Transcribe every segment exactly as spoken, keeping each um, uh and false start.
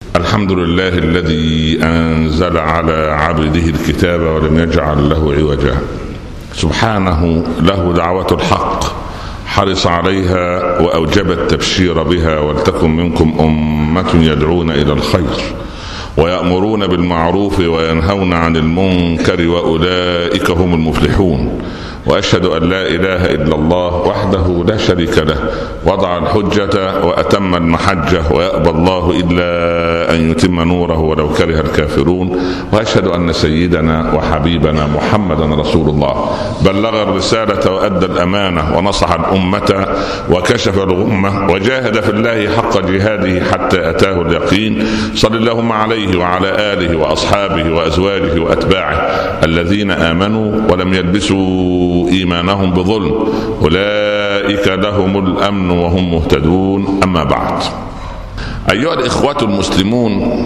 الحمد لله الذي أنزل على عبده الكتاب ولم يجعل له عوجا، سبحانه له دعوة الحق، حرص عليها وأوجب التبشير بها، ولتكن منكم أمة يدعون إلى الخير ويأمرون بالمعروف وينهون عن المنكر وأولئك هم المفلحون. وأشهد أن لا إله إلا الله وحده لا شريك له، وضع الحجة وأتم المحجة، ويأبى الله إلا أن يتم نوره ولو كره الكافرون. وأشهد أن سيدنا وحبيبنا محمدا رسول الله، بلغ الرسالة وأدى الأمانة ونصح الأمة وكشف الغمة وجاهد في الله حق جهاده حتى أتاه اليقين. صلى اللهم عليه وعلى آله وأصحابه وأزواجه وأتباعه الذين آمنوا ولم يلبسوا إيمانهم بظلم، أولئك لهم الأمن وهم مهتدون. أما بعد، أيها الإخوة المسلمون،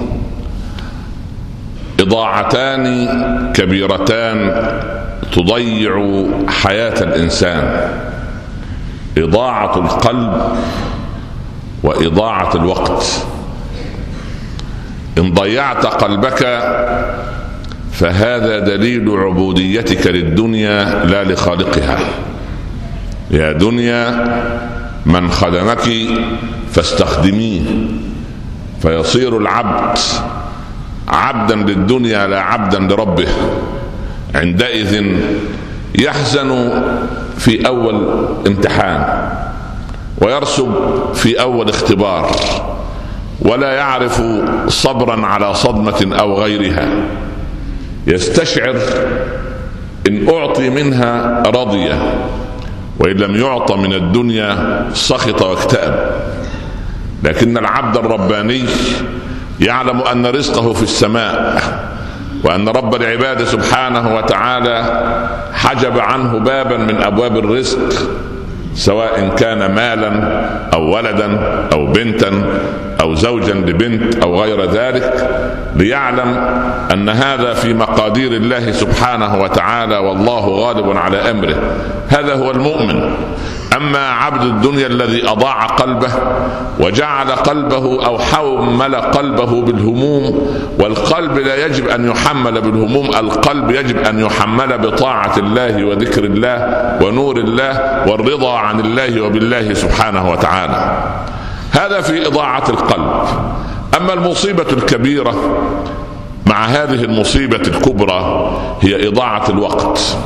إضاعتان كبيرتان تضيع حياة الإنسان: إضاعة القلب وإضاعة الوقت. إن ضيعت قلبك فهذا دليل عبوديتك للدنيا لا لخالقها. يا دنيا من خدمك فاستخدميه، فيصير العبد عبدا للدنيا لا عبدا لربه. عندئذ يحزن في أول امتحان ويرسب في أول اختبار، ولا يعرف صبرا على صدمة أو غيرها. يستشعر إن أعطي منها رضي، وإن لم يعطى من الدنيا سخط واكتئب. لكن العبد الرباني يعلم أن رزقه في السماء، وأن رب العباد سبحانه وتعالى حجب عنه بابا من أبواب الرزق، سواء كان مالا أو ولدا أو بنتا أو زوجا لبنت أو غير ذلك، ليعلم أن هذا في مقادير الله سبحانه وتعالى، والله غالب على أمره. هذا هو المؤمن. أما عبد الدنيا الذي أضاع قلبه وجعل قلبه أو حمل قلبه بالهموم، والقلب لا يجب أن يحمل بالهموم، القلب يجب أن يحمل بطاعة الله وذكر الله ونور الله والرضا عن الله وبالله سبحانه وتعالى. هذا في إضاعة القلب. أما المصيبة الكبيرة مع هذه المصيبة الكبرى هي إضاعة الوقت.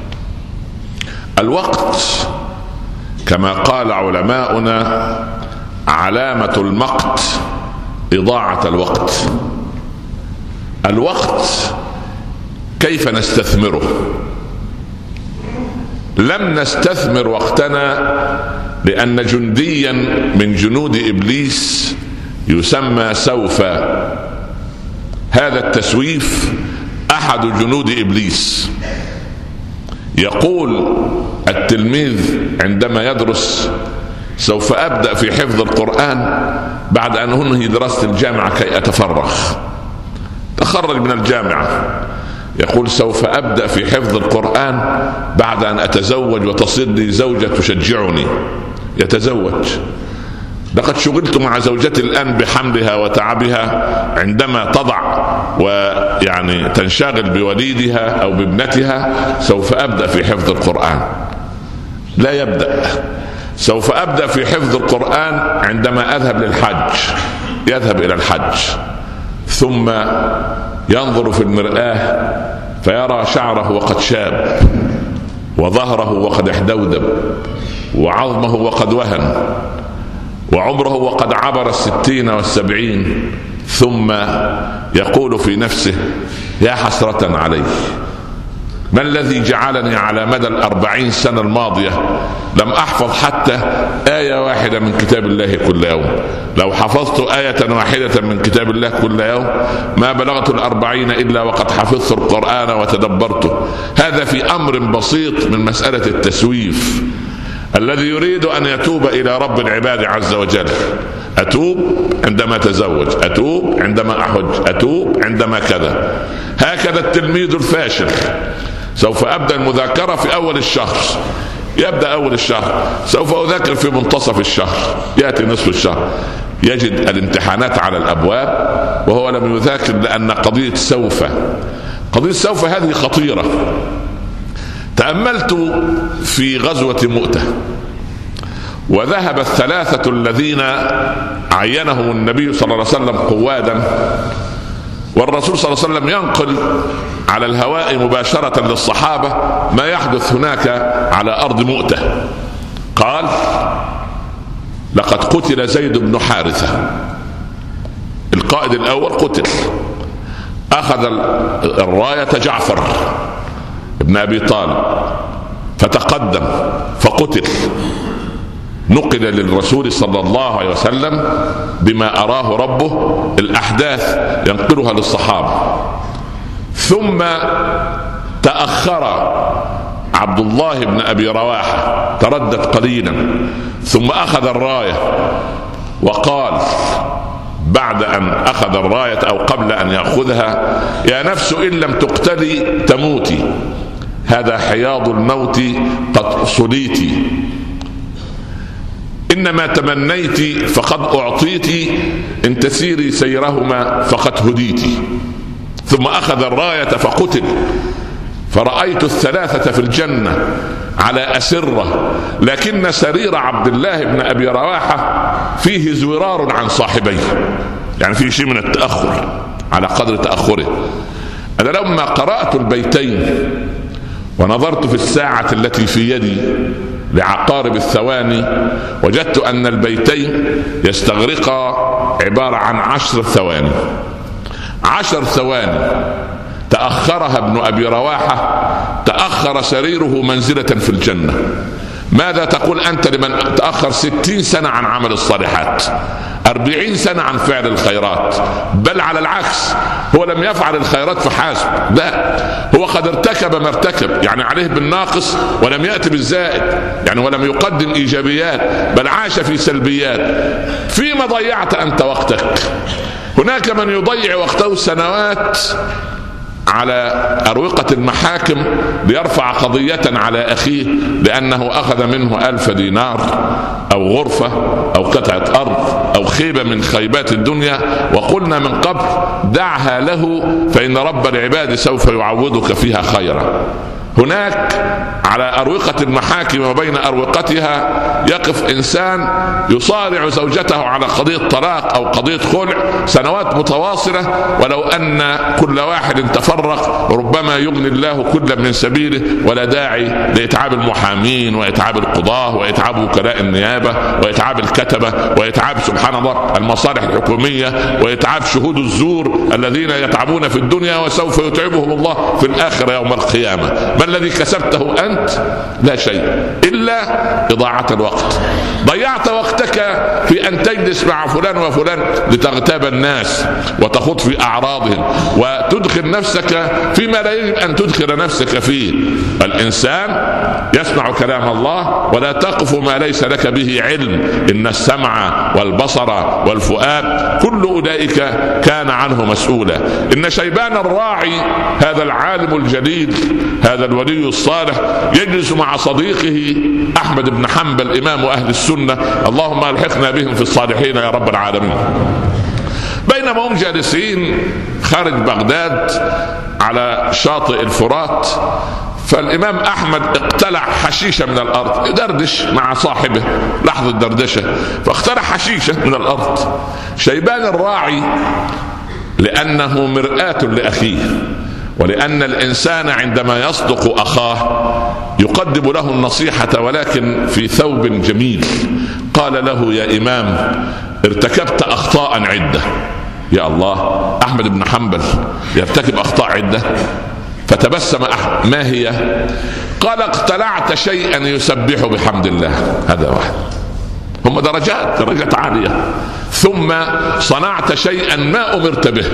الوقت كما قال علماؤنا علامة المقت إضاعة الوقت. الوقت كيف نستثمره؟ لم نستثمر وقتنا لأن جنديا من جنود إبليس يسمى سوف. هذا التسويف أحد جنود إبليس. يقول التلميذ عندما يدرس: سوف أبدأ في حفظ القرآن بعد أن أنهي دراسة الجامعة كي أتفرغ. تخرج من الجامعة، يقول: سوف أبدأ في حفظ القرآن بعد أن أتزوج وتصير لي زوجة تشجعني. يتزوج. لقد شغلت مع زوجتي الآن بحملها وتعبها، عندما تضع ويعني تنشغل بوليدها أو بابنتها سوف أبدأ في حفظ القرآن. لا يبدأ. سوف أبدأ في حفظ القرآن عندما أذهب للحج. يذهب إلى الحج، ثم ينظر في المرآة فيرى شعره وقد شاب، وظهره وقد احدودب، وعظمه وقد وهن، وعمره وقد عبر الستين والسبعين. ثم يقول في نفسه: يا حسرة علي، ما الذي جعلني على مدى الأربعين سنة الماضية لم أحفظ حتى آية واحدة من كتاب الله كل يوم؟ لو حفظت آية واحدة من كتاب الله كل يوم ما بلغت الأربعين إلا وقد حفظت القرآن وتدبرته. هذا في أمر بسيط من مسألة التسويف. الذي يريد أن يتوب إلى رب العباد عز وجل: أتوب عندما أتزوج، أتوب عندما أحج، أتوب عندما كذا. هكذا التلميذ الفاشل. سوف أبدأ المذاكرة في أول الشهر، يبدأ أول الشهر، سوف أذاكر في منتصف الشهر، يأتي نصف الشهر، يجد الامتحانات على الأبواب وهو لم يذاكر، لأن قضية سوف قضية سوف هذه خطيرة. تأملت في غزوة مؤتة، وذهب الثلاثة الذين عينهم النبي صلى الله عليه وسلم قوادا، والرسول صلى الله عليه وسلم ينقل على الهواء مباشرة للصحابة ما يحدث هناك على أرض مؤتة. قال: لقد قتل زيد بن حارثة، القائد الأول قتل. أخذ الراية جعفر ابن أبي طالب فتقدم فقتل. نقل للرسول صلى الله عليه وسلم بما أراه ربه الأحداث ينقلها للصحابة. ثم تأخر عبد الله بن أبي رواحة، تردد قليلا، ثم أخذ الراية وقال بعد أن أخذ الراية أو قبل أن يأخذها: يا نفس إن لم تقتلي تموتي، هذا حياض الموت قد صليتي، إنما تمنيت فقد أعطيت، إن تسيري سيرهما فقد هديتي. ثم أخذ الراية فقتل. فرأيت الثلاثة في الجنة على أسرة، لكن سرير عبد الله بن أبي رواحة فيه زرار عن صاحبيه، يعني فيه شيء من التأخر على قدر تأخره. أنا لما قرأت البيتين ونظرت في الساعة التي في يدي لعقارب الثواني، وجدت أن البيتين يستغرقا عبارة عن عشر ثواني. عشر ثواني تأخرها ابن أبي رواحة، تأخر سريره منزلة في الجنة. ماذا تقول أنت لمن تأخر ستين سنة عن عمل الصالحات، أربعين سنة عن فعل الخيرات؟ بل على العكس، هو لم يفعل الخيرات فحسب، لا، هو قد ارتكب ما ارتكب، يعني عليه بالناقص ولم يأتي بالزائد، يعني ولم يقدم إيجابيات بل عاش في سلبيات. فيما ضيعت أنت وقتك؟ هناك من يضيع وقته سنوات على أروقة المحاكم ليرفع قضية على أخيه لأنه أخذ منه ألف دينار أو غرفة أو قطعة أرض أو خيبة من خيبات الدنيا. وقلنا من قبل: دعها له فإن رب العباد سوف يعوضك فيها خيرا. هناك على أروقة المحاكم وبين أروقتها يقف إنسان يصارع زوجته على قضية طلاق أو قضية خلع سنوات متواصلة، ولو أن كل واحد تفرق ربما يغني الله كل من سبيله، ولا داعي لإتعاب المحامين وإتعاب القضاة وإتعاب وكلاء النيابة وإتعاب الكتبة وإتعاب سبحان الله المصالح الحكومية وإتعاب شهود الزور الذين يتعبون في الدنيا وسوف يتعبهم الله في الآخرة يوم القيامة. ما الذي كسبته أنت؟ لا شيء إلا إضاعة الوقت. ضيعت وقتك في أن تجلس مع فلان وفلان لتغتاب الناس وتخوض في أعراضهم وتدخل نفسك فيما لا يجب أن تدخل نفسك فيه. الإنسان يسمع كلام الله: ولا تقف ما ليس لك به علم، إن السمع والبصر والفؤاد كل أولئك كان عنه مسؤولا. إن شيبان الراعي هذا العالم الجليل هذا الولي الصالح يجلس مع صديقه أحمد بن حنبل إمام أهل السنة، اللهم ألحقنا بهم في الصالحين يا رب العالمين. بينما هم جالسين خارج بغداد على شاطئ الفرات، فالإمام أحمد اقتلع حشيشة من الأرض، يدردش مع صاحبه لحظة دردشة، فاقتلع حشيشة من الأرض. شيبان الراعي لأنه مرآة لأخيه، ولأن الإنسان عندما يصدق أخاه يقدم له النصيحة ولكن في ثوب جميل. قال له: يا إمام، ارتكبت أخطاء عدة. يا الله، أحمد بن حنبل يرتكب أخطاء عدة؟ فتبسم أحمد: ما هي؟ قال: اقتلعت شيئا يسبح بحمد الله. هذا واحد، هم درجات درجات عالية. ثم صنعت شيئا ما أمرت به.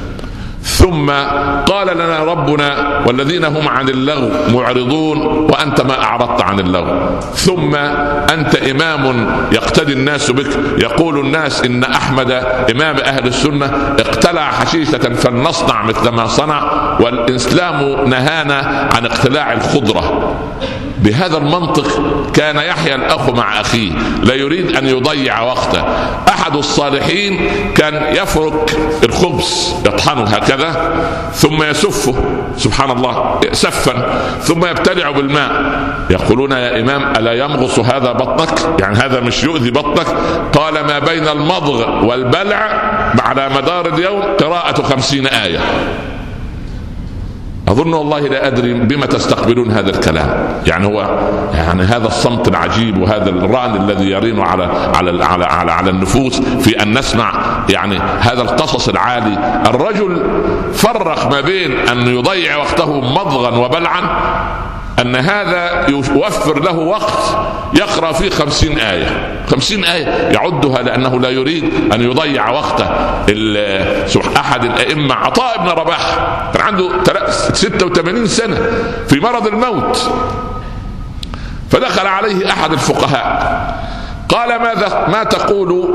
ثم قال لنا ربنا: والذين هم عن اللغو معرضون، وأنت ما أعرضت عن اللغو. ثم أنت إمام يقتدي الناس بك، يقول الناس إن أحمد إمام أهل السنة اقتلع حشيشة فلنصنع مثل ما صنع، والإسلام نهانا عن اقتلاع الخضرة. بهذا المنطق كان يحيى الأخ مع أخيه لا يريد أن يضيع وقته. أحد الصالحين كان يفرك الخبز يطحنه هكذا ثم يسفه سبحان الله سفا ثم يبتلع بالماء. يقولون يا إمام ألا يمغص هذا بطنك؟ يعني هذا مش يؤذي بطنك؟ قال ما بين المضغ والبلع على مدار اليوم قراءة خمسين آية. أظن والله لا أدري بما تستقبلون هذا الكلام. يعني هو يعني هذا الصمت العجيب وهذا الرعن الذي يرين على على على على, على النفوس في أن نسمع يعني هذا القصص العالي. الرجل فرق ما بين أن يضيع وقته مضغا وبلعا أن هذا يوفر له وقت يقرأ فيه خمسين آية خمسين آية يعدها لأنه لا يريد أن يضيع وقته. أحد الأئمة عطاء بن رباح كان عنده ستة وثمانين سنة في مرض الموت، فدخل عليه أحد الفقهاء قال ماذا ما تقول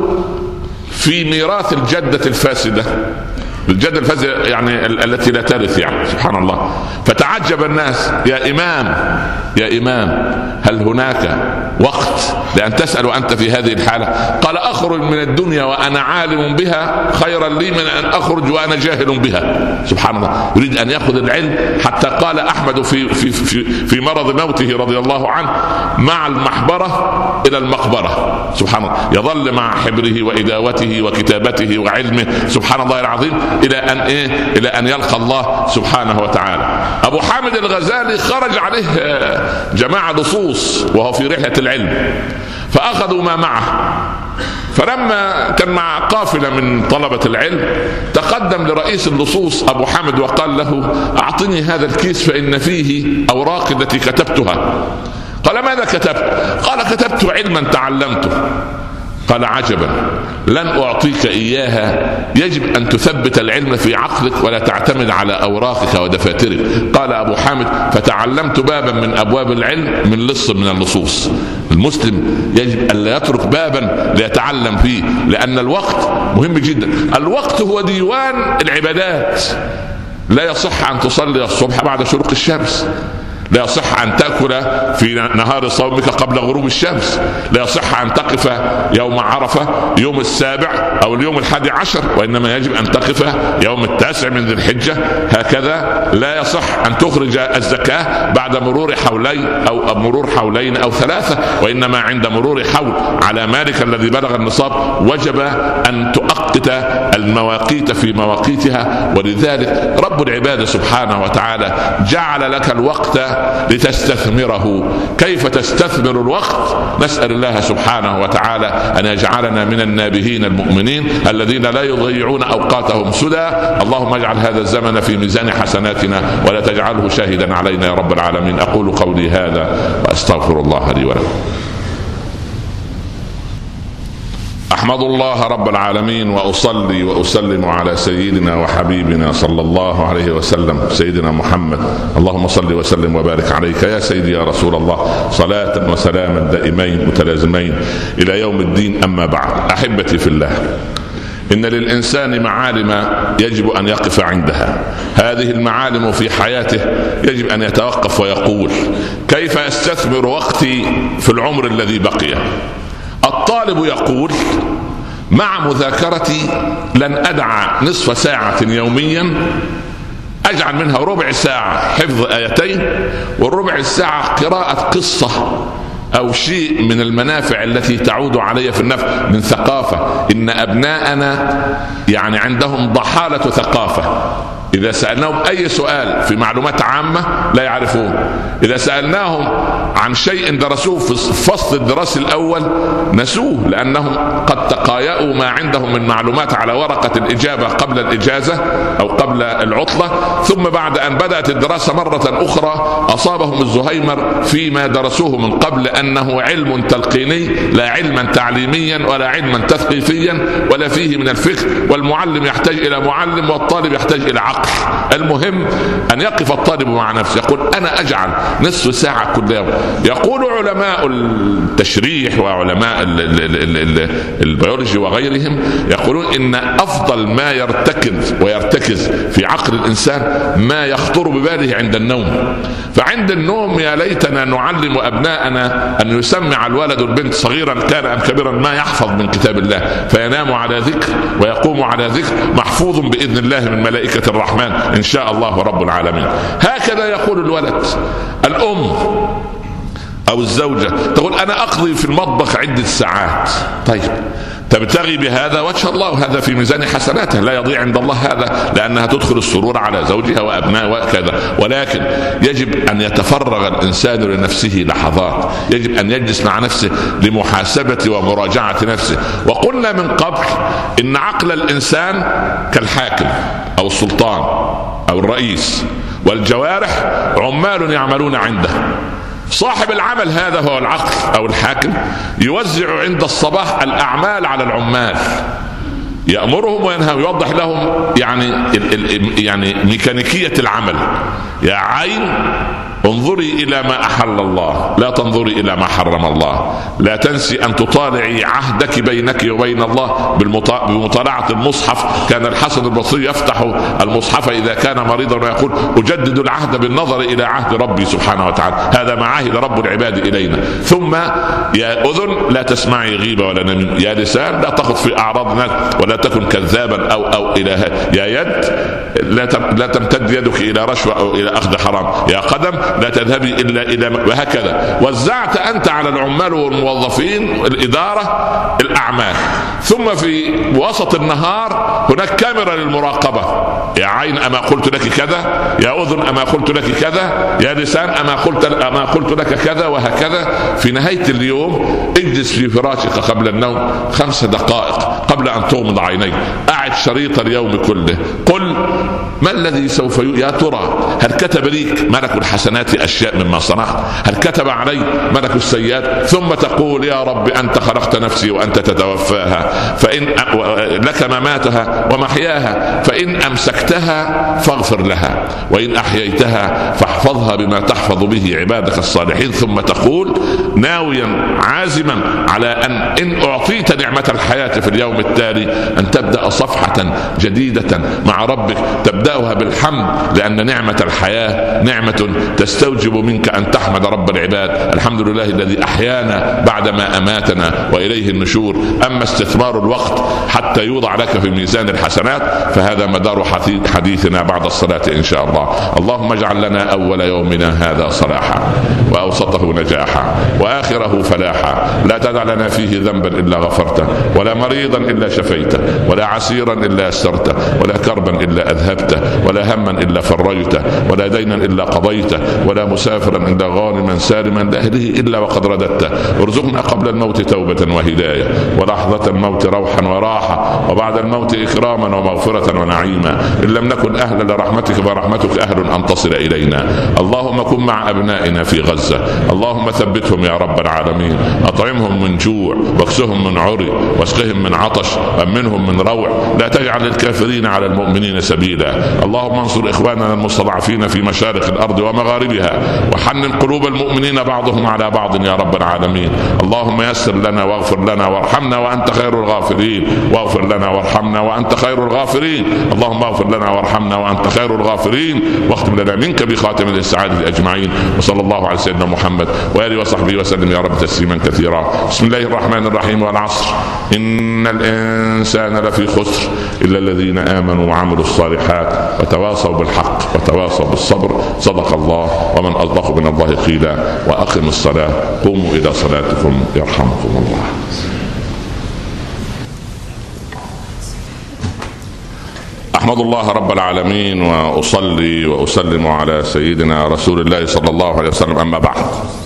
في ميراث الجدة الفاسدة؟ الجدة الفاسدة يعني التي لا ترث يعني سبحان الله. فتعجب الناس يا إمام يا إمام هل هناك وقت لأن تسأل وأنت في هذه الحالة؟ قال أخرج من الدنيا وأنا عالم بها خيرا لي من أن أخرج وأنا جاهل بها. سبحان الله يريد أن يأخذ العلم. حتى قال أحمد في, في, في, في مرض موته رضي الله عنه مع المحبرة إلى المقبرة سبحان الله، يظل مع حبره وإداوته وكتابته وعلمه سبحان الله العظيم إلى أن إيه إلى أن يلقى الله سبحانه وتعالى. أبو حامد الغزالي خرج عليه جماعة لصوص وهو في رحلة العلم فأخذوا ما معه، فلما كان مع قافلة من طلبة العلم تقدم لرئيس اللصوص أبو حامد وقال له أعطني هذا الكيس فإن فيه أوراق التي كتبتها. قال ماذا كتبت؟ قال كتبت علما تعلمته. قال عجبا لن أعطيك إياها، يجب أن تثبت العلم في عقلك ولا تعتمد على أوراقك ودفاترك. قال أبو حامد فتعلمت بابا من أبواب العلم من لص من اللصوص. المسلم يجب أن لا يترك بابا ليتعلم فيه لأن الوقت مهم جدا. الوقت هو ديوان العبادات. لا يصح أن تصلي الصبح بعد شروق الشمس، لا يصح أن تأكل في نهار صومك قبل غروب الشمس، لا يصح أن تقف يوم عرفة يوم السابع أو اليوم الحادي عشر، وإنما يجب أن تقف يوم التاسع من ذي الحجة. هكذا لا يصح أن تخرج الزكاة بعد مرور حولين أو مرور حولين أو ثلاثة، وإنما عند مرور حول على مالك الذي بلغ النصاب وجب أن تؤقت المواقيت في مواقيتها. ولذلك رب العباد سبحانه وتعالى جعل لك الوقت لتستثمره. كيف تستثمر الوقت؟ نسأل الله سبحانه وتعالى أن يجعلنا من النابهين المؤمنين الذين لا يضيعون أوقاتهم سدى. اللهم اجعل هذا الزمن في ميزان حسناتنا ولا تجعله شاهدا علينا يا رب العالمين. أقول قولي هذا وأستغفر الله لي ولكم. أحمد الله رب العالمين وأصلي وأسلم على سيدنا وحبيبنا صلى الله عليه وسلم سيدنا محمد. اللهم صل وسلم وبارك عليك يا سيدي يا رسول الله صلاة وسلاما دائمين متلازمين إلى يوم الدين. أما بعد أحبتي في الله، إن للإنسان معالم يجب أن يقف عندها. هذه المعالم في حياته يجب أن يتوقف ويقول كيف أستثمر وقتي في العمر الذي بقي. الطالب يقول مع مذاكرتي لن أدع نصف ساعة يوميا أجعل منها ربع ساعة حفظ آيتين والربع ساعة قراءة قصة أو شيء من المنافع التي تعود علي في النفس من ثقافة. إن أبناءنا يعني عندهم ضحالة ثقافة. إذا سألناهم أي سؤال في معلومات عامة لا يعرفون، إذا سألناهم عن شيء درسوه في الفصل الدراسي الأول نسوه، لأنهم قد تقايأوا ما عندهم من معلومات على ورقة الإجابة قبل الإجازة أو قبل العطلة، ثم بعد أن بدأت الدراسة مرة أخرى أصابهم الزهيمر فيما درسوه من قبل، أنه علم تلقيني لا علما تعليميا ولا علما تثقيفيا ولا فيه من الفقه، والمعلم يحتاج إلى معلم والطالب يحتاج إلى عقل. العقل. المهم أن يقف الطالب مع نفسه يقول أنا أجعل نصف ساعة كل يوم. يقول علماء التشريح وعلماء البيولوجي وغيرهم يقولون إن أفضل ما يرتكز ويرتكز في عقل الإنسان ما يخطر بباله عند النوم. فعند النوم يا ليتنا نعلم أبناءنا أن يسمع الولد البنت صغيرا كان أم كبيرا ما يحفظ من كتاب الله، فينام على ذكر ويقوم على ذكر محفوظ بإذن الله من ملائكة الرحمن إن شاء الله رب العالمين. هكذا يقول الولد. الأم أو الزوجة تقول أنا أقضي في المطبخ عدة ساعات. طيب تبتغي بهذا وجه الله وهذا في ميزان حسناته، لا يضيع عند الله هذا، لأنها تدخل السرور على زوجها وأبنائها وكذا. ولكن يجب أن يتفرغ الإنسان لنفسه لحظات، يجب أن يجلس مع نفسه لمحاسبة ومراجعة نفسه. وقلنا من قبل إن عقل الإنسان كالحاكم أو السلطان أو الرئيس، والجوارح عمال يعملون عنده. صاحب العمل هذا هو العقل أو الحاكم، يوزع عند الصباح الأعمال على العمال، يأمرهم وينهاهم، يوضح لهم يعني يعني ميكانيكية العمل. يا عين انظري إلى ما أحل الله، لا تنظري إلى ما حرم الله. لا تنسي أن تطالعي عهدك بينك وبين الله بمطالعة المصحف. كان الحسن البصري يفتح المصحف إذا كان مريضا ويقول أجدد العهد بالنظر إلى عهد ربي سبحانه وتعالى، هذا ما عهد رب العباد إلينا. ثم يا أذن لا تسمعي غيبة ولا نميمة، يا لسان لا تخض في أعراض الناس ولا تكن كذابا أو أو إلى هذا، يا يد لا تمتد يدك إلى رشوة أو إلى أخذ حرام، يا قدم لا تذهبي إلا إلى، وهكذا. وزعت أنت على العمال والموظفين الإدارة الأعمال. ثم في وسط النهار هناك كاميرا للمراقبة. يا عين أما قلت لك كذا، يا أذن أما قلت لك كذا، يا لسان أما قلت أما قلت لك كذا، وهكذا. في نهاية اليوم اجلس في فراشك قبل النوم خمس دقائق قبل أن تغمض عينيك، أعد شريط اليوم كله، قل ما الذي سوف ي... يا ترى هل كتب ليك ملك الحسنات أشياء مما صنعت؟ هل كتب علي ملك السيئات؟ ثم تقول يا رب أنت خلقت نفسي وأنت تتوفاها، فإن لك مماتها ومحياها، فإن أمسكتها فاغفر لها، وإن أحييتها فاحفظها بما تحفظ به عبادك الصالحين. ثم تقول ناويا عازما على أن إن أعطيت نعمة الحياة في اليوم التالي أن تبدأ صفحة جديدة مع ربك، تبدأها بالحمد، لأن نعمة الحياة نعمة تستوجب منك أن تحمد رب العباد. الحمد لله الذي أحيانا بعدما أماتنا وإليه النشور. أما استثمار الوقت حتى يوضع لك في ميزان الحسنات فهذا مدار حديثنا بعد الصلاة إن شاء الله. اللهم اجعل لنا أول يومنا هذا صلاحا، وأوسطه نجاحا، وآخره فلاحا. لا تدع لنا فيه ذنبا إلا غفرته، ولا مريضا إلا شفيته، ولا عسيرا إلا يسرته، ولا كربا إلا أذهبته، ولا هما إلا فرجته، ولا دينا إلا قضيته، ولا مسافرا إلا غانما سالما لأهله إلا وقد رددته. ارزقنا قبل الموت توبة وهداية، ولحظة الموت روحا وراحة، وبعد الموت إكراما ومغفرة ونعيما. إن لم نكن أهلا لرحمتك فرحمتك أهل أن تصل إلينا. اللهم كن مع أبنائنا في غزة، اللهم ثبتهم يا رب العالمين، أطعمهم من جوع، واكسهم من عري، واسقهم من عطش، وأمنهم من روع. لا تجعل الكافرين على المؤمنين سبيلا. اللهم انصر إخواننا المستضعفين في مشارق الأرض ومغاربها، وحنن قلوب المؤمنين بعضهم على بعض يا رب العالمين. اللهم يسر لنا واغفر لنا وارحمنا وأنت خير الغافرين، واغفر لنا وارحمنا وأنت خير الغافرين. اللهم اغفر لنا وارحمنا وأنت خير الغافرين، واختم لنا منك بخاتم السعادة أجمعين. وصلى الله على سيدنا محمد وآله وصحبه وسلم يا رب تسليما كثيرا. بسم الله الرحمن الرحيم. والعصر إن الإنسان لفي خسر إلا الذين آمنوا وعملوا الصالحات وتواصوا بالحق وتواصوا بالصبر. صدق الله، ومن أصدق من الله قيلا. وأقم الصلاة، قوموا إلى صلاتكم يرحمكم الله. أحمد الله رب العالمين، وأصلي وأسلم على سيدنا رسول الله صلى الله عليه وسلم. أما بعد،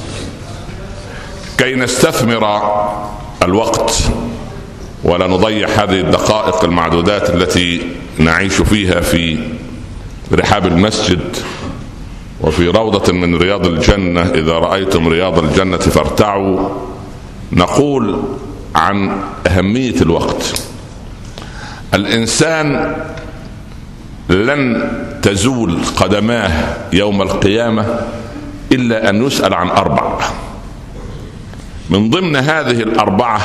كي نستثمر الوقت ولا نضيع هذه الدقائق المعدودات التي نعيش فيها في رحاب المسجد وفي روضة من رياض الجنة، إذا رأيتم رياض الجنة فارتعوا، نقول عن أهمية الوقت. الإنسان لن تزول قدماه يوم القيامة إلا أن يسأل عن أربع. من ضمن هذه الأربعة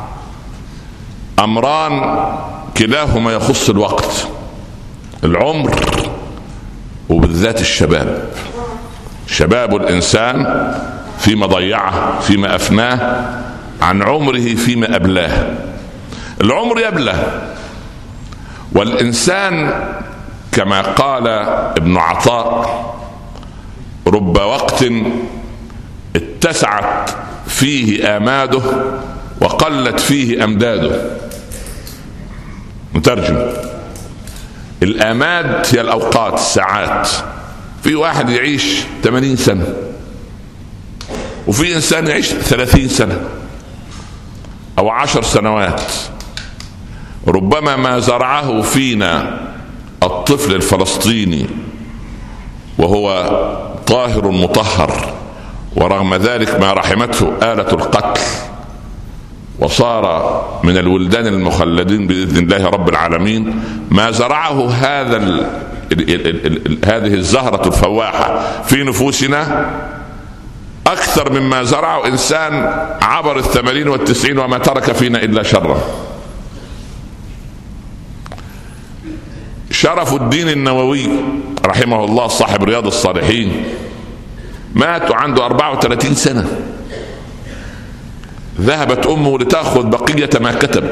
أمران كلاهما يخص الوقت، العمر وبالذات الشباب. شباب الإنسان فيما ضيعه، فيما أفناه، عن عمره فيما أبلاه. العمر يبلى، والإنسان كما قال ابن عطاء: رب وقت اتسعت فيه آماده وقلت فيه أمداده. مترجم: الآماد هي الأوقات، الساعات. في واحد يعيش ثمانين سنة، وفي إنسان يعيش ثلاثين سنة أو عشر سنوات. ربما ما زرعه فينا الطفل الفلسطيني وهو طاهر مطهر، ورغم ذلك ما رحمته آلة القتل، وصار من الولدان المخلدين بإذن الله رب العالمين. ما زرعه هذا ال ال ال ال ال هذه الزهرة الفواحة في نفوسنا أكثر مما زرعه إنسان عبر الثمانين والتسعين وما ترك فينا إلا شرا. شرف الدين النووي رحمه الله صاحب رياض الصالحين مات عنده أربعة وثلاثين سنة. ذهبت أمه لتأخذ بقية ما كتب،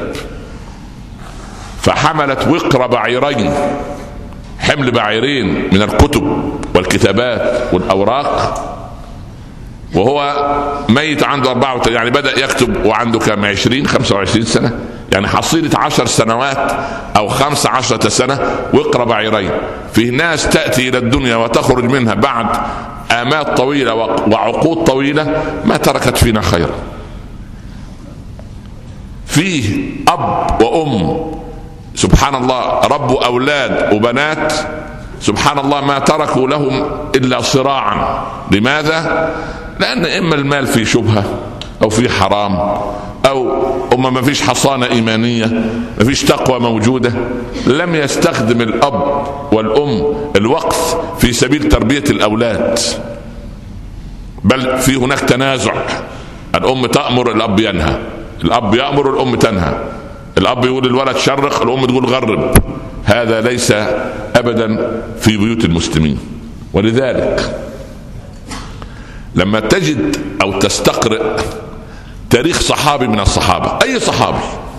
فحملت وقر بعيرين، حمل بعيرين من الكتب والكتابات والأوراق، وهو ميت عنده أربعة وثلاثين، يعني بدأ يكتب وعنده كم عشرين خمسة وعشرين سنة، يعني حصيلة عشر سنوات أو خمس عشرة سنة وقر بعيرين. في ناس تأتي إلى الدنيا وتخرج منها بعد آمات طويلة وعقود طويلة ما تركت فينا خيرا. فيه أب وأم سبحان الله ربوا أولاد وبنات سبحان الله ما تركوا لهم إلا صراعا. لماذا؟ لأن إما المال في شبهة أو في حرام، أو أما ما فيش حصانة إيمانية، ما فيش تقوى موجودة. لم يستخدم الأب والأم الوقت في سبيل تربية الأولاد، بل في هناك تنازع. الأم تأمر، الأب ينهى، الأب يأمر، الأم تنهى. الأب يقول الولد شرق، الأم تقول غرب. هذا ليس أبدا في بيوت المسلمين. ولذلك لما تجد أو تستقرئ تاريخ صحابي من الصحابة، أي صحابي،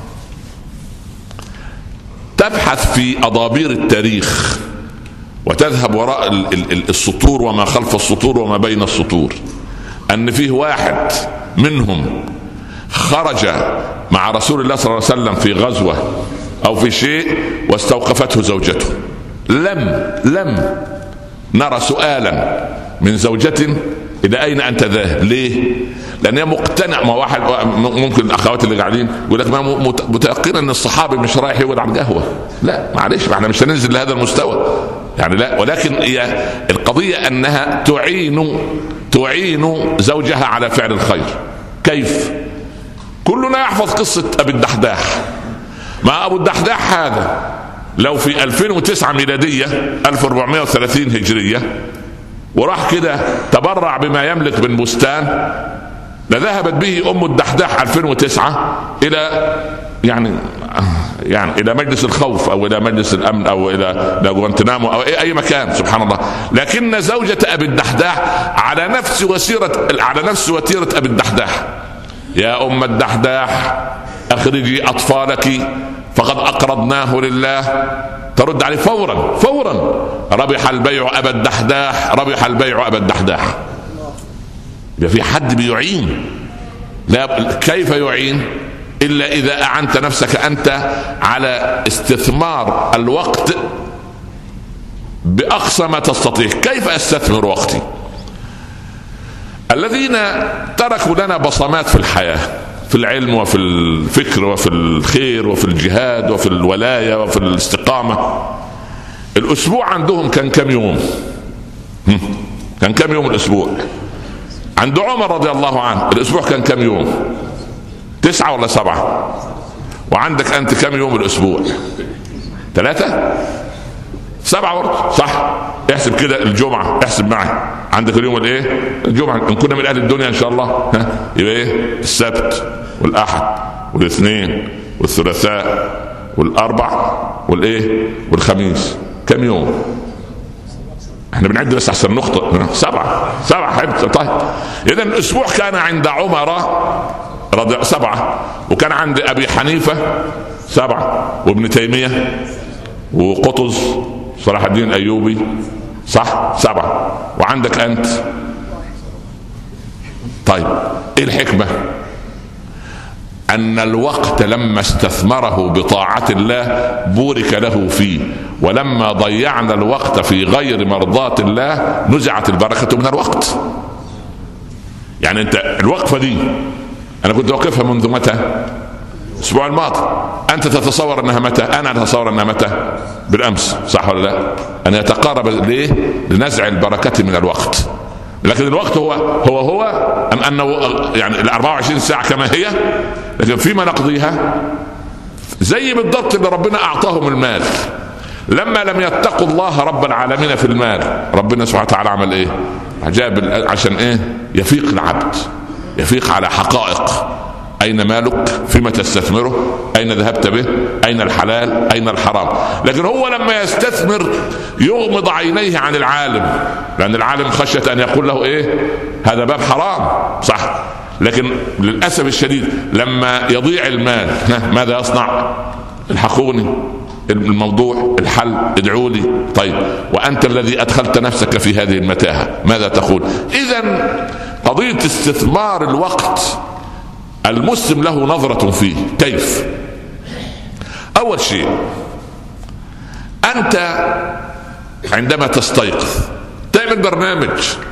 تبحث في أضابير التاريخ وتذهب وراء السطور وما خلف السطور وما بين السطور، أن فيه واحد منهم خرج مع رسول الله صلى الله عليه وسلم في غزوة أو في شيء واستوقفته زوجته. لم لم نرى سؤالا من زوجة إلى أين أنت ذاهب؟ ليه؟ لأن هي مقتنع. ما واحد ممكن الأخوات اللي قاعدين يقول لك ما متيقن أن الصحابي مش رايح يقعد على القهوة. لا معلش، احنا مش هننزل لهذا المستوى يعني، لا. ولكن هي القضية أنها تعين تعين زوجها على فعل الخير. كيف؟ كلنا يحفظ قصة أبي الدحداح. ما أبو الدحداح هذا لو في ألفين وتسعة ميلادية ألف وأربعمائة وثلاثين هجرية وراح كده تبرع بما يملك من بستان، لذهبت به أم الدحداح ألفين وتسعة إلى يعني يعني إلى مجلس الخوف أو إلى مجلس الأمن أو إلى غوانتنامو أو أي مكان سبحان الله. لكن زوجة أبي الدحداح على نفس وسيرة على نفس وتيرة أبي الدحداح: يا أم الدحداح أخرجي أطفالك فقد أقرضناه لله. ترد عليه فورا فورا: ربح البيع أبا الدحداح، ربح البيع أبا الدحداح. يبقى في حد بيعين. لا، كيف يعين إلا إذا أعنت نفسك أنت على استثمار الوقت بأقصى ما تستطيع. كيف أستثمر وقتي؟ الذين تركوا لنا بصمات في الحياة، في العلم وفي الفكر وفي الخير وفي الجهاد وفي الولاية وفي الاستقامة، الأسبوع عندهم كان كم يوم؟ كان كم يوم الأسبوع؟ عند عمر رضي الله عنه الأسبوع كان كم يوم؟ تسعة ولا سبعة؟ وعندك أنت كم يوم الأسبوع؟ ثلاثة؟ سبعة برضه صح. احسب كده الجمعة، احسب معي عندك اليوم الايه؟ الجمعة. ان كنا من اهل الدنيا ان شاء الله ها يبقى ايه؟ السبت والاحد والاثنين والثلاثاء والاربع والايه؟ والخميس. كم يوم؟ احنا بنعد بس احسن نخطئ. سبعة سبعة حبت. طيب اذا الاسبوع كان عند عمر رضي سبعة، وكان عند ابي حنيفة سبعة، وابن تيمية وقطز صلاح الدين الايوبي صح سبعة، وعندك انت. طيب ايه الحكمة؟ ان الوقت لما استثمره بطاعة الله بورك له فيه، ولما ضيعنا الوقت في غير مرضاة الله نزعت البركة من الوقت. يعني انت الوقفة دي انا كنت واقفها منذ متى؟ الاسبوع الماضي. انت تتصور انها متى؟ انا اتصور انها متى؟ بالامس صح ولا لا؟ ان يتقارب ليه؟ لنزع البركة من الوقت. لكن الوقت هو هو هو ام انه يعني ال أربعة وعشرين ساعة كما هي، لكن فيما نقضيها زي بالضبط اللي ربنا اعطاهم المال. لما لم يتقوا الله رب العالمين في المال، ربنا سبحانه وتعالى عمل ايه؟ عجاب. عشان ايه؟ يفيق العبد، يفيق على حقائق. أين مالك؟ فيما تستثمره؟ أين ذهبت به؟ أين الحلال؟ أين الحرام؟ لكن هو لما يستثمر يغمض عينيه عن العالم، لأن العالم خشية أن يقول له إيه؟ هذا باب حرام صح. لكن للأسف الشديد لما يضيع المال ماذا يصنع؟ الحقوني، الموضوع الحل ادعوا لي. طيب وأنت الذي أدخلت نفسك في هذه المتاهة ماذا تقول؟ إذن قضية استثمار الوقت المسلم له نظرة فيه. كيف؟ أول شيء أنت عندما تستيقظ تعمل برنامج،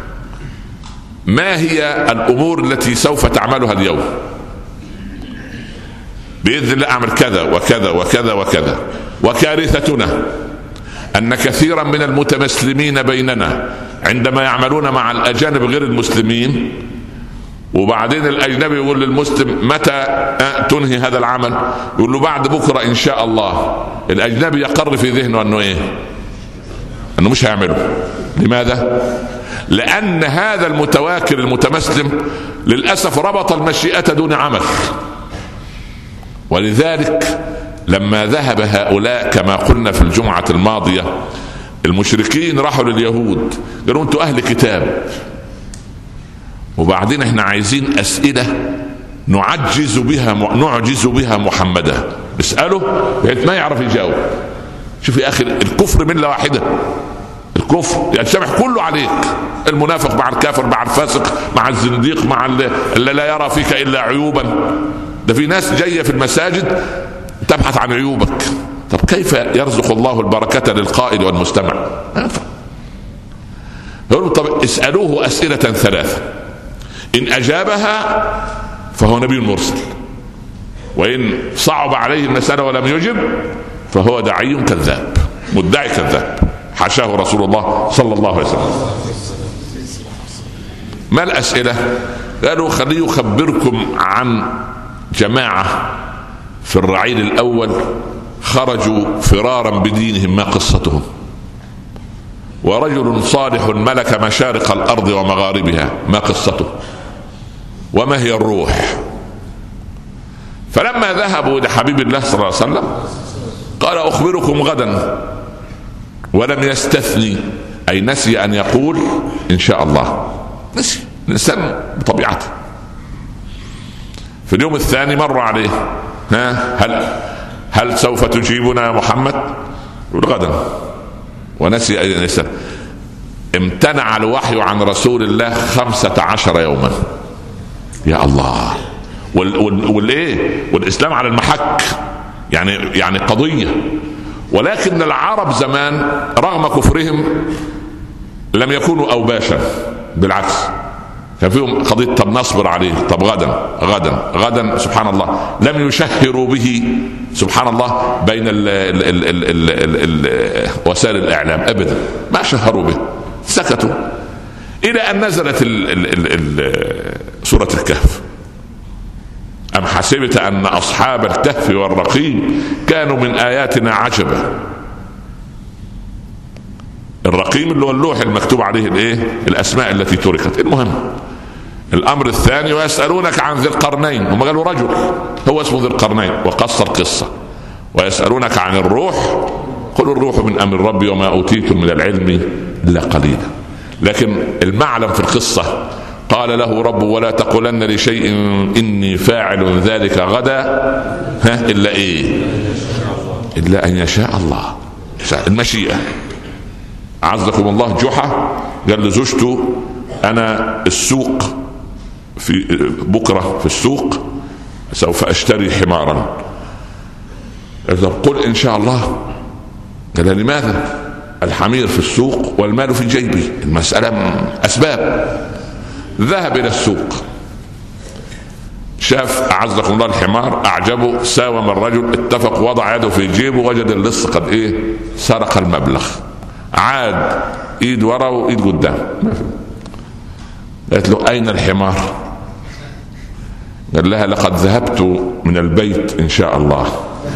ما هي الأمور التي سوف تعملها اليوم؟ بإذن الله أعمل كذا وكذا وكذا وكذا. وكارثتنا أن كثيرا من المتمسلمين بيننا عندما يعملون مع الأجانب غير المسلمين، وبعدين الأجنبي يقول للمسلم متى تنهي هذا العمل؟ يقول له بعد بكرة إن شاء الله. الأجنبي يقر في ذهنه أنه إيه؟ أنه مش هيعمله. لماذا؟ لأن هذا المتواكل المتمسلم للأسف ربط المشيئة دون عمل. ولذلك لما ذهب هؤلاء كما قلنا في الجمعة الماضية المشركين راحوا لليهود قالوا أنتوا أهل كتاب، وبعدين احنا عايزين أسئلة نعجز بها نعجز بها محمدا. اسأله ما يعرف يجاوب. شوف يا أخي الكفر ملة واحدة، الكفر يجتمع كله عليك، المنافق مع الكافر مع الفاسق مع الزنديق مع اللي لا يرى فيك إلا عيوبا. ده في ناس جاية في المساجد تبحث عن عيوبك. طب كيف يرزق الله البركة للقائد والمستمع؟ يقول طب اسألوه أسئلة ثلاثة، إن أجابها فهو نبي مرسل، وإن صعب عليه المسألة ولم يجب فهو داعي كذاب، مدعي كذاب، حاشاه رسول الله صلى الله عليه وسلم. ما الأسئلة؟ قالوا خليه يخبركم عن جماعة في الرعيل الأول خرجوا فرارا بدينهم، ما قصتهم؟ ورجل صالح ملك مشارق الأرض ومغاربها، ما قصته؟ وما هي الروح؟ فلما ذهبوا لحبيب الله صلى الله عليه وسلم قال أخبركم غدا، ولم يستثني أي نسي أن يقول إن شاء الله. نسي الإنسان بطبيعته. في اليوم الثاني مر عليه ها هل هل سوف تجيبنا يا محمد؟ يقول غدا، ونسي أن يسأل. امتنع الوحي عن رسول الله خمسة عشر يوما. يا الله. والايه والاسلام على المحك، يعني يعني قضيه. ولكن العرب زمان رغم كفرهم لم يكونوا اوباشا، بالعكس كان فيهم قضيه طب نصبر عليه، طب غدا غدا غدا. سبحان الله لم يشهروا به سبحان الله بين ال ال ال ال ال ال وسائل الاعلام ابدا، ما شهروا به، سكتوا الى ان نزلت ال ال ال سوره الكهف. أم حسبت أن أصحاب الكهف والرقيم كانوا من آياتنا عجبا. الرقيم اللي هو اللوح المكتوب عليه الايه الاسماء التي تركت. المهم الامر الثاني ويسالونك عن ذي القرنين، هم قالوا رجل هو اسمه ذي القرنين وقص القصه. ويسالونك عن الروح قل الروح من امر ربي وما اوتيتم من العلم الا قليلا. لكن المعلم في القصه قال له رب ولا تقولن لشيء اني فاعل ذلك غدا ها الا ايه الا ان يشاء الله. المشيئه. عزكم الله جحا قال لزوجته انا السوق في بكره في السوق سوف اشتري حمارا. قل ان شاء الله. قال لماذا؟ الحمير في السوق والمال في جيبي، المساله اسباب. ذهب الى السوق شاف اعزكم الله الحمار اعجبه، ساوم الرجل، اتفق، وضع يده في جيبه وجد اللص قد ايه سرق المبلغ. عاد ايد ورا وايد قدام. قالت له اين الحمار؟ قال لها لقد ذهبت من البيت ان شاء الله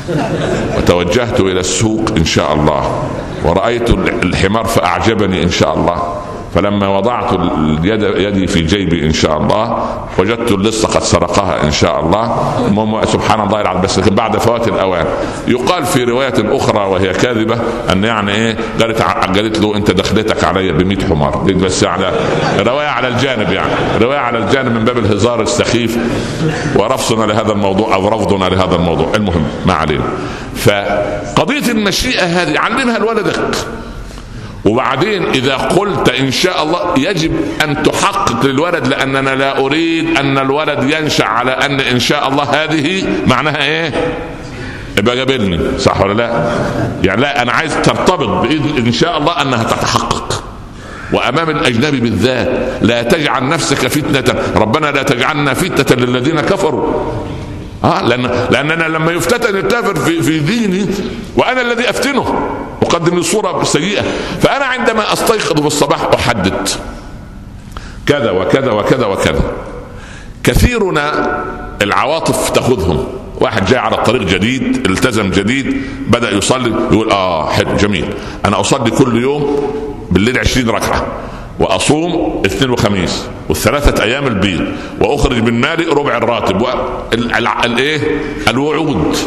وتوجهت الى السوق ان شاء الله ورأيت الحمار فاعجبني ان شاء الله، فلما وضعت اليد يدي في جيبي ان شاء الله وجدت اللص قد سرقها ان شاء الله. المهم سبحان الله العظيم، بس لكن بعد فوات الاوان. يقال في روايه اخرى وهي كاذبه ان يعني ايه قالت قالت له انت دخلتك علي بمئة حمار. دي بس على روايه على الجانب، يعني روايه على الجانب من باب الهزار السخيف ورفضنا لهذا الموضوع او رفضنا لهذا الموضوع. المهم ما علينا. فقضيه المشيئه هذه علمها لولدك، وبعدين إذا قلت إن شاء الله يجب أن تحقق للولد، لأننا لا أريد أن الولد ينشأ على أن إن شاء الله هذه معناها إيه؟ يبقى قابلني، صح ولا لا؟ يعني لا، أنا عايز ترتبط بإذن إن شاء الله أنها تتحقق. وأمام الأجنبي بالذات لا تجعل نفسك فتنة، ربنا لا تجعلنا فتنة للذين كفروا. آه لأن لأننا لما يفتتن الكافر في في ديني وأنا الذي أفتنه أقدم لي صورة سيئة. فأنا عندما أستيقظ في الصباح أحدد كذا وكذا وكذا وكذا. كثيرنا العواطف تأخذهم. واحد جاء على الطريق جديد، التزم جديد، بدأ يصلي، يقول آه حلو جميل، أنا أصلي كل يوم بالليل عشرين ركعة وأصوم اثنين وخميس والثلاثة أيام البيض وأخرج من مالي ربع الراتب. والإيه الوعود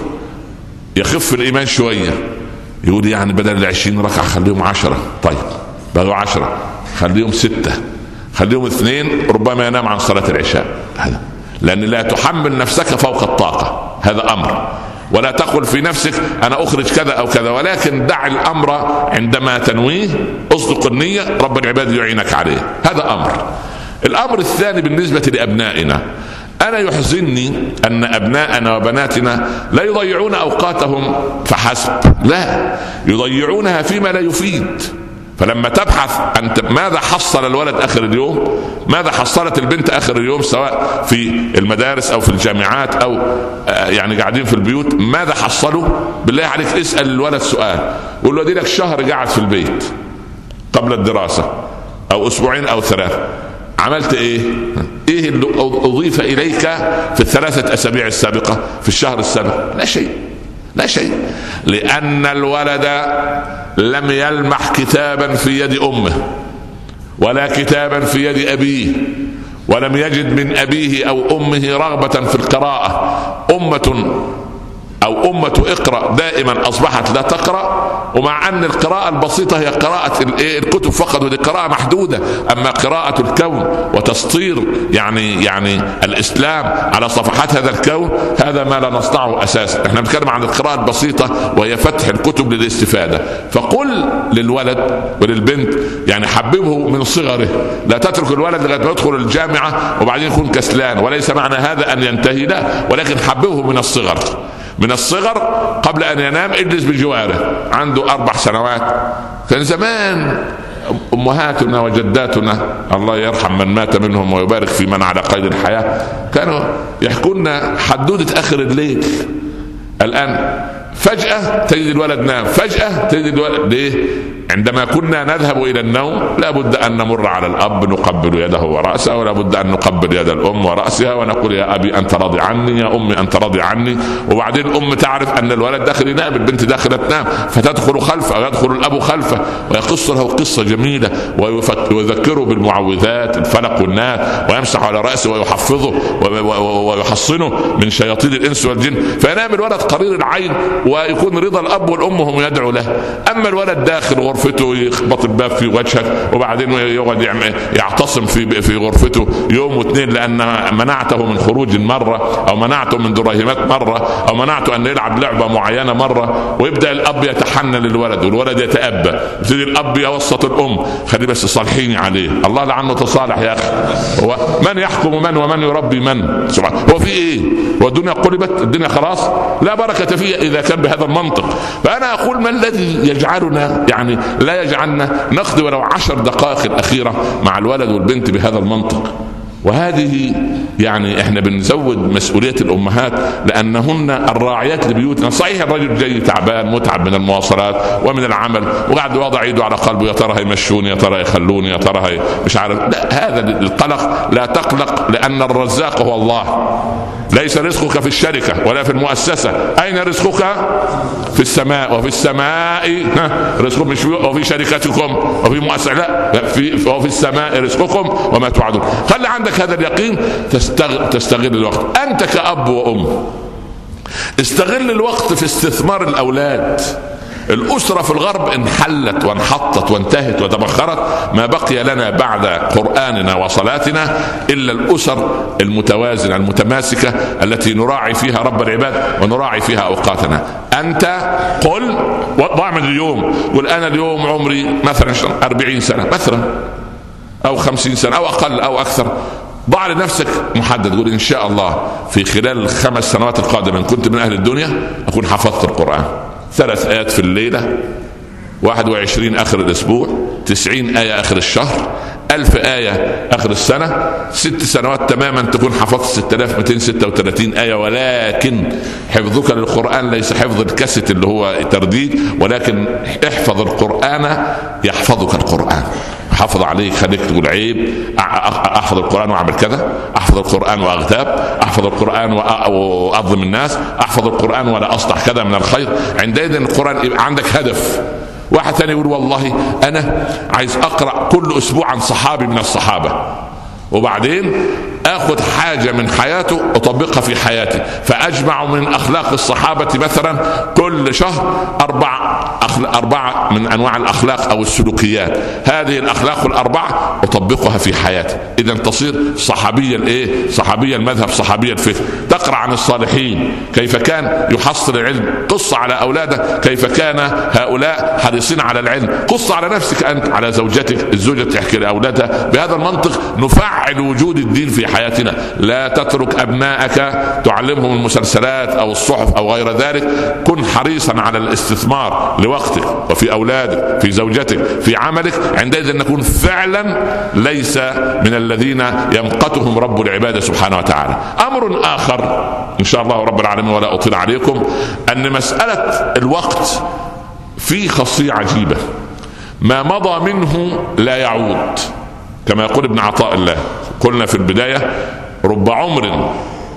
يخف الإيمان شوية، يقول يعني بدل العشرين ركعة خليهم عشرة، طيب بقوا عشرة، خليهم ستة، خليهم اثنين، ربما ينام عن صلاة العشاء. هذا لأن لا تحمل نفسك فوق الطاقة، هذا أمر. ولا تقل في نفسك أنا أخرج كذا أو كذا، ولكن دع الأمر عندما تنويه، أصدق النية، رب العباد يعينك عليه، هذا أمر. الأمر الثاني بالنسبة لأبنائنا، أنا يحزنني أن أبناءنا وبناتنا لا يضيعون أوقاتهم فحسب، لا، يضيعونها فيما لا يفيد. فلما تبحث أنت ماذا حصل الولد آخر اليوم، ماذا حصلت البنت آخر اليوم، سواء في المدارس أو في الجامعات أو يعني قاعدين في البيوت، ماذا حصلوا؟ بالله عليك اسأل الولد سؤال، قول له دي لك شهر قاعد في البيت قبل الدراسة أو أسبوعين أو ثلاثة، عملت ايه؟ ايه اللي اضيف اليك في الثلاثة اسابيع السابقة في الشهر السابق؟ لا شيء، لا شيء. لان الولد لم يلمح كتابا في يد امه ولا كتابا في يد ابيه، ولم يجد من ابيه او امه رغبة في القراءة. امة او امة اقرأ دائما اصبحت لا تقرأ، ومع ان القراءة البسيطة هي قراءة الكتب فقط، ودي قراءة محدودة. اما قراءة الكون وتسطير يعني يعني الاسلام على صفحات هذا الكون، هذا ما لا نصنعه اساسا. احنا بنتكلم عن القراءة البسيطة وهي فتح الكتب للاستفادة. فقل للولد وللبنت يعني حببه من صغره، لا تترك الولد لغاية ما يدخل الجامعة وبعدين يكون كسلان، وليس معنى هذا ان ينتهي، لا، ولكن حببه من الصغر، من الصغر قبل أن ينام اجلس بجواره. عنده أربع سنوات كان زمان أمهاتنا وجداتنا الله يرحم من مات منهم ويبارك في من على قيد الحياة كانوا يحكونا حدودة آخر الليل. الآن فجأة تجد الولد نام، فجأة تجد الولد ليه؟ عندما كنا نذهب إلى النوم لا بد أن نمر على الأب نقبل يده ورأسه، ولا بد أن نقبل يد الأم ورأسها ونقول يا أبي أنت راضي عني، يا أمي أنت راضي عني. وبعدين الأم تعرف أن الولد داخل ينام، البنت داخلة تنام، فتدخل خلفه أو يدخل الأب خلفه ويقص له قصة جميلة ويذكره بالمعوذات الفلق والناس ويمسح على رأسه ويحفظه ويحصنه من شياطين الإنس والجن، فينام الولد قرير العين ويكون رضا الأب والأم هم يدعو له. أما الولد داخل غرفته يخبط الباب في وجهك وبعدين يقعد يعتصم في في غرفته يوم واثنين لأن منعته من خروج مرة أو منعته من دراهمات مرة أو منعته أن يلعب لعبة معينة مرة، ويبدأ الأب يتحنن للولد والولد يتأبى، يبتدي الأب يوسط الأم خلي بس صالحيني عليه، الله لعنه تصالح يا أخي. هو من يحكم من ومن يربي من؟ سبحان هو في إيه؟ والدنيا قلبت، الدنيا خلاص لا بركة فيها إذا كان بهذا المنطق. فأنا أقول ما الذي يجعلنا يعني لا يجعلنا نقضي ولو عشر دقائق الأخيرة مع الولد والبنت بهذا المنطق؟ وهذه يعني احنا بنزود مسؤولية الأمهات لأنهن الراعيات لبيوتنا. صحيح الرجل جاي تعبان متعب من المواصلات ومن العمل وقاعد واضع يده على قلبه، يا ترى هيمشوني، يا ترى يخلوني، يا ترى مش عارف. لا، هذا القلق لا تقلق، لأن الرزاق هو الله. ليس رزقك في الشركة ولا في المؤسسة، أين رزقك؟ في السماء، وفي السماء رزقكم، مش وفي شركتكم وفي مؤسسة، لا، في وفي السماء رزقكم وما توعدون. خلي عندك هذا اليقين، تستغل, تستغل الوقت. أنت كأب وأم استغل الوقت في استثمار الأولاد. الأسرة في الغرب انحلت وانحطت وانتهت وتبخرت، ما بقي لنا بعد قرآننا وصلاتنا إلا الأسر المتوازنة المتماسكة التي نراعي فيها رب العباد ونراعي فيها أوقاتنا. أنت قل واعمل اليوم، قل أنا اليوم عمري مثلا أربعين سنة مثلا أو خمسين سنة أو أقل أو أكثر. ضع لنفسك محدد، قل إن شاء الله في خلال الخمس سنوات القادمة إن كنت من أهل الدنيا أكون حفظت القرآن، ثلاث آيات في الليلة، واحد وعشرين آخر الأسبوع، تسعين آية آخر الشهر، ألف آية آخر السنة، ست سنوات تماما تكون حفظت ستة آلاف ومئتين وستة وثلاثين آية. ولكن حفظك للقرآن ليس حفظ الكاسيت اللي هو ترديد، ولكن احفظ القرآن يحفظك القرآن. حافظ عليك، خليك تقول عيب احفظ القرآن واعمل كذا، احفظ القرآن واغتاب، احفظ القرآن واظلم الناس، احفظ القرآن ولا اصلح كذا من الخير. عندئذ القرآن يبقى عندك هدف. واحد ثاني يقول والله انا عايز اقرأ كل اسبوع عن صحابي من الصحابة، وبعدين اخذ حاجة من حياته اطبقها في حياتي، فاجمع من اخلاق الصحابة مثلا كل شهر اربع اربعة من انواع الاخلاق او السلوكيات، هذه الاخلاق الاربعة اطبقها في حياتي. اذا تصير صحابيا الايه؟ صحابيا المذهب، صحابيا الفكر. تقرأ عن الصالحين كيف كان يحصل العلم، قص على اولادك كيف كان هؤلاء حريصين على العلم، قص على نفسك انت، على زوجتك، الزوجة تحكي لاولادها. بهذا المنطق نفعل وجود الدين في حياتنا. لا تترك أبنائك تعلمهم المسلسلات أو الصحف أو غير ذلك، كن حريصا على الاستثمار لوقتك وفي أولادك في زوجتك في عملك. عندئذ نكون فعلا ليس من الذين يمقتهم رب العباد سبحانه وتعالى. أمر آخر إن شاء الله رب العالمين ولا أطيل عليكم، أن مسألة الوقت فيه خاصية عجيبة، ما مضى منه لا يعود، كما يقول ابن عطاء الله. قلنا في البداية رب عمر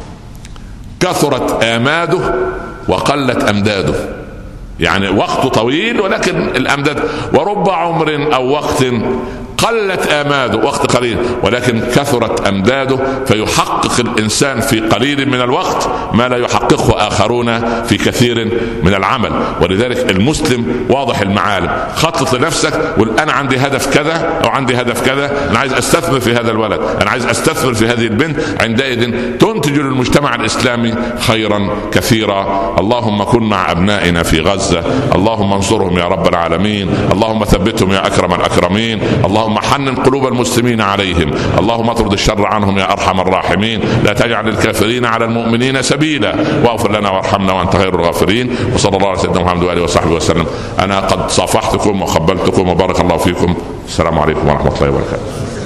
كثرت آماده وقلت أمداده، يعني وقت طويل ولكن الأمداد. ورب عمر أو وقت قلت آماده، وقت قليل ولكن كثرت أمداده، فيحقق الإنسان في قليل من الوقت ما لا يحققه آخرون في كثير من العمل. ولذلك المسلم واضح المعالم، خطط لنفسك وقل أنا عندي هدف كذا أو عندي هدف كذا، أنا عايز أستثمر في هذا الولد، أنا عايز أستثمر في هذه البنت. عندئذ تنتج للمجتمع الإسلامي خيرا كثيرا. اللهم كن مع أبنائنا في غزة، اللهم انصرهم يا رب العالمين، اللهم ثبتهم يا أكرم الأكرمين، اللهم حنن قلوب المسلمين عليهم، اللهم اطرد الشر عنهم يا أرحم الراحمين، لا تجعل الكافرين على المؤمنين سبيلا، واغفر لنا وارحمنا وأنت خير الغافرين. وصلى الله على سيدنا محمد وآله وصحبه وسلم. أنا قد صافحتكم وقبلتكم وبارك الله فيكم. السلام عليكم ورحمة الله وبركاته.